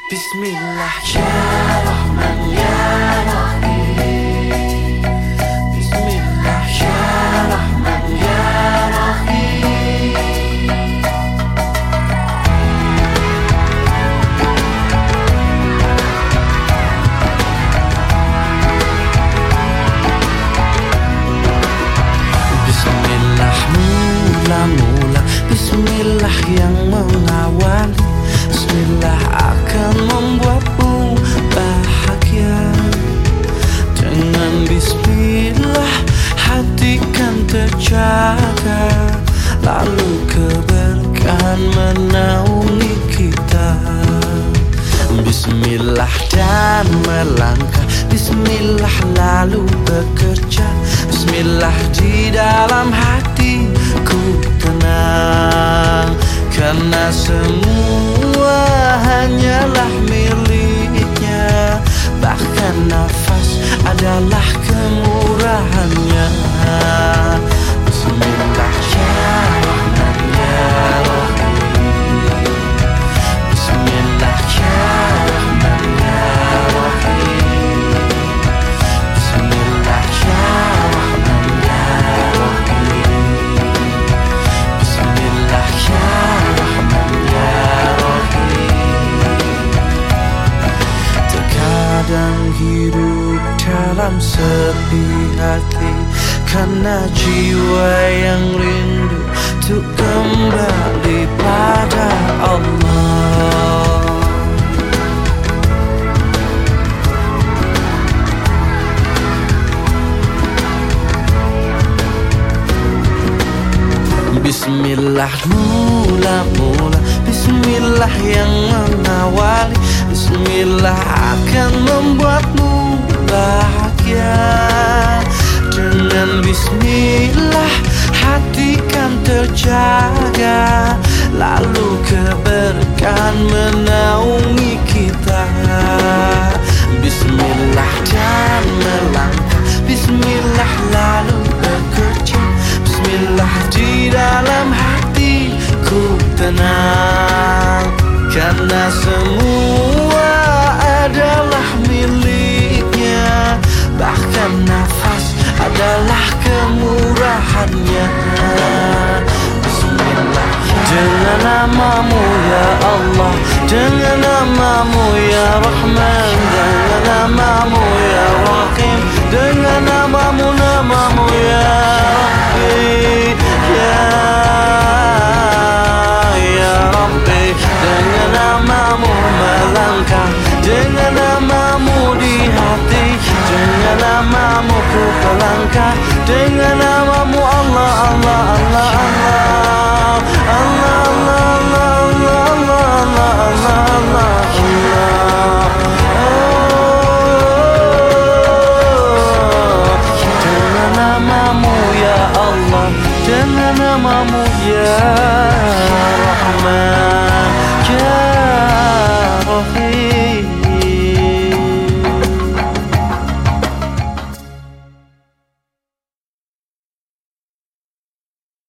Bismillah ya Rahman ya Rahim. Bismillah ya Rahman ya Rahim. Bismillah mula-mula, Bismillah yang mengawali, Bismillah akan membuatmu bahagia. Dengan Bismillah hati kan terjaga, lalu keberkahan menaungi kita. Bismillah dan melangkah, Bismillah lalu bekerja, Bismillah di dalam hatiku tenang, karena semua hanyalah miliknya, bahkan nafas adalah kemurahannya. Bismillah ya Rahman ya Rahim. Bismillah ya Rahman ya Rahim. Bismillah ya Rahman ya Rahim. Bismillah ya Rahman ya Rahim. Terkadang hidup dalam sepi hati, karena jiwa yang rindu untuk kembali pada Allah. Bismillah mula-mula, Bismillah yang mengawali, Bismillah akan membuatmu bahagia. Dengan Bismillah hati kan terjaga, lalu keberkahan menaungi kita. Bismillah dan melangkah, Bismillah lalu bekerja, Bismillah di dalam hatiku tenang, karena semua adalah miliknya, bahkan nafas adalah kemurahannya. Bismillah dengan namamu ya Allah, dengan namamu ya Rahman, dengan namamu ya Rahim, dengan namamu ya Rabbi, ya Rabbi. Dengan namamu melangkah, dengan namamu di hati, dengan namamu ku melangkah, dengan